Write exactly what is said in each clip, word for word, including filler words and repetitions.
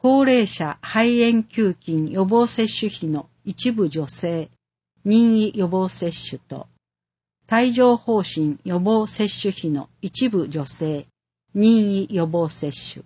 高齢者肺炎球菌予防接種費の一部助成、任意予防接種と、帯状疱疹予防接種費の一部助成、任意予防接種。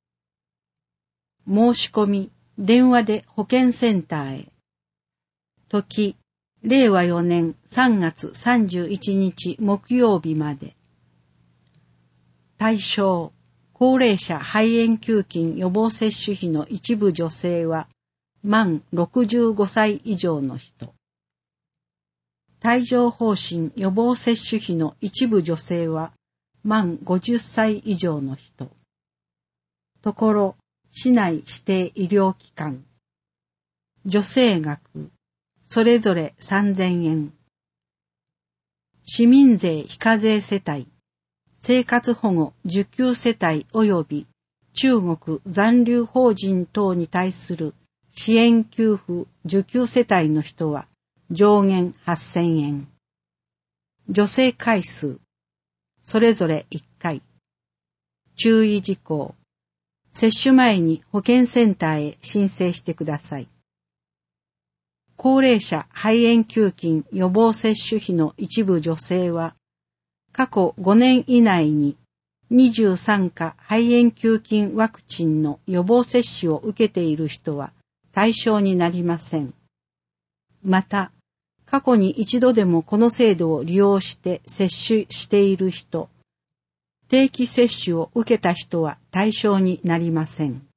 申し込み、電話で保健センターへ。時、れいわよねんさんがつさんじゅういちにち木曜日まで。対象、高齢者肺炎球菌予防接種費の一部助成は、満ろくじゅうごさい以上の人。帯状疱疹予防接種費の一部助成は、満ごじゅっさい以上の人。ところ、市内指定医療機関。助成額、それぞれさんぜんえん。市民税非課税世帯、生活保護受給世帯及び中国残留邦人等に対する支援給付受給世帯の人は上限はっせんえん。助成回数、それぞれいっかい。注意事項、接種前に保健センターへ申請してください。高齢者肺炎球菌予防接種費の一部助成は、過去ごねん以内ににじゅうさんか肺炎球菌ワクチンの予防接種を受けている人は対象になりません。また、過去に一度でもこの制度を利用して接種している人、定期接種を受けた人は対象になりません。